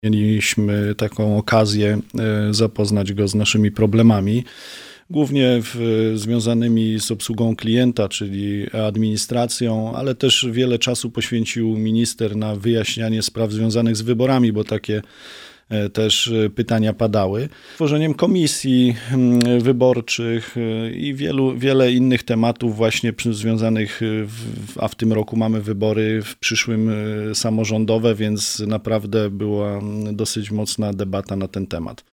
Mieliśmy taką okazję zapoznać go z naszymi problemami, głównie związanymi z obsługą klienta, czyli administracją, ale też wiele czasu poświęcił minister na wyjaśnianie spraw związanych z wyborami, bo takie też pytania padały. Tworzeniem komisji wyborczych i wiele innych tematów właśnie związanych, a w tym roku mamy wybory w przyszłym samorządowe, więc naprawdę była dosyć mocna debata na ten temat.